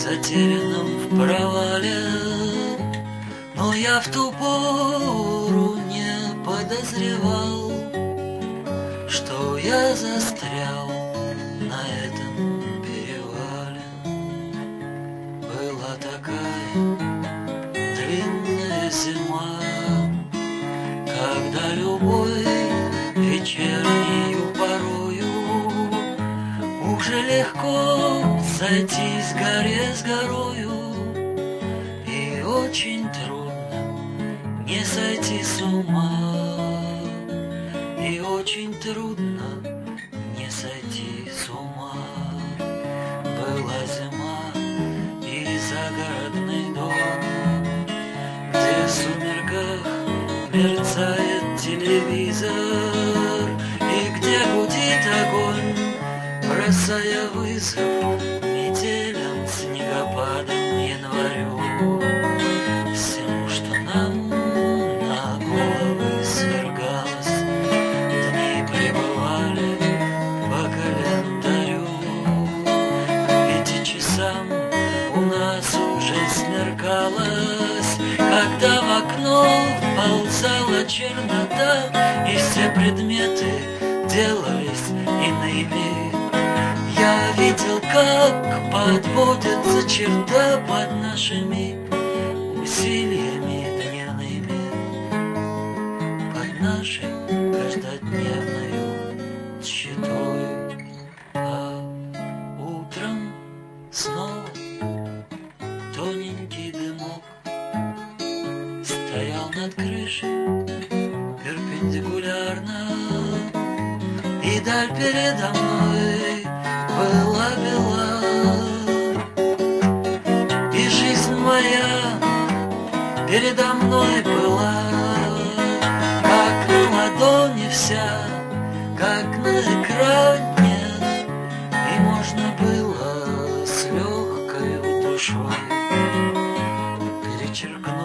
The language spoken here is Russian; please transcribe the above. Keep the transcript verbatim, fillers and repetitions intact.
затерянном в провале. Но я в ту пору не подозревал, что я застрял на этом перевале. Была такая длинная зима, когда любой вечернею порою уже легко сойти с горе с горою, и очень трудно не сойти с ума, и очень трудно не сойти с ума. Была зима и загородный дом, где в сумерках мерцает телевизор, и где гудит огонь, бросая вызов метелям, снегопадом, январю, всему, что нам на головы свергалось. Дни пребывали по календарю, к пяти часам у нас уже смеркалось, когда в окно ползала чернота, и все предметы делались иными. Я видел, как подводится черта под нашими усилиями дневными, под нашей каждодневною тщетою. А утром снова тоненький дымок стоял над крышей перпендикулярно, и даль передо мной была бела, и жизнь моя передо мной была, как на ладони вся, как на экране, и можно было с легкою душой перечеркнуть